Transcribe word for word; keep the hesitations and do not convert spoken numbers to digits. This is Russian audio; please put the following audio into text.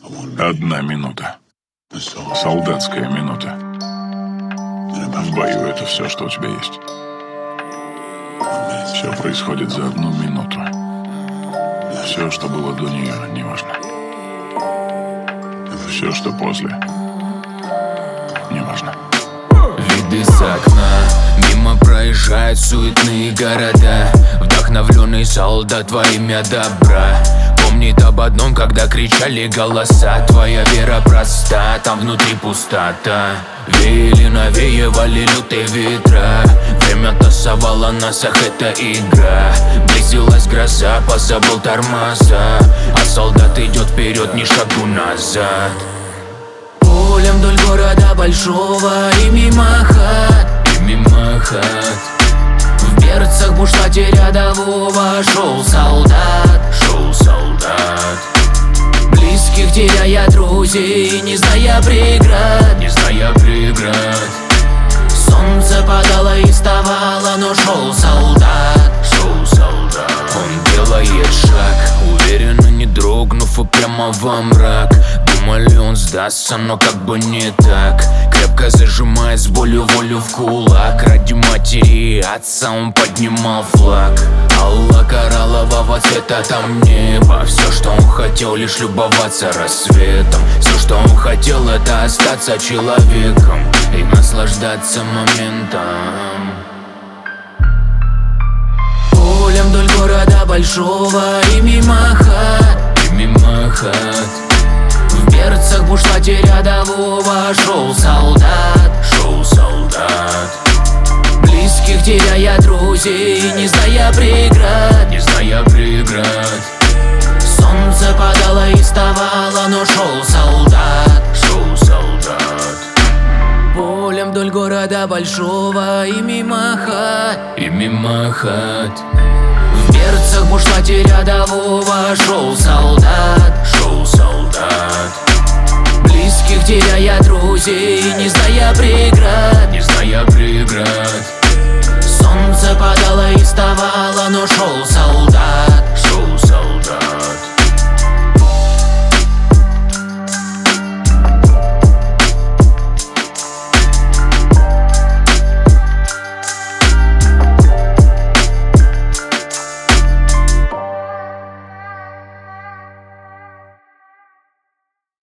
Одна минута. Солдатская минута. В бою это все, что у тебя есть. Все происходит за одну минуту. Все, что было до нее, неважно. Все, что после, неважно. Виды с окна, мимо проезжают суетные города. Вдохновленный солдат во имя добра помнит об одном, когда кричали голоса. Твоя вера проста, там внутри пустота. Веяли, навеивали лютые ветра. Время тасовало нас, ах, это игра. Близилась гроза, позабыл тормоза. А солдат идет вперед, ни шагу назад. Полем вдоль города большого и мимо хат, и мимо хат. В берцах бушлате рядового шел солдат, шел солдат. Близких теряя друзей, не зная преград, не зная преград. Солнце падало и вставало, но шел солдат, шел солдат. Он делает шаг, уверенно не дрогнув, и прямо во мрак. Думали, он сдастся, но как бы не так. Крепко зажимает с болью волю в кулак. Ради матери и отца он поднимал флаг. Алла кораллового цвета, там небо. Все, что он хотел, лишь любоваться рассветом. Все, что он хотел, это остаться человеком и наслаждаться моментом. Полем вдоль города большого и мимо хат, и мимо хат. В берцах бушлате рядового шел солдат, шел солдат. Близких теряя друзей, не зная преград, не зная преград. Солнце падало и вставало, но шел солдат, шел солдат. Полем вдоль города большого и мимо хат, и мимо хат. В берцах бушлате рядового шел солдат, шел солдат. Близких теряя друзей, не зная преград, не зная преград. Солнце падало и вставало, но шел солдат.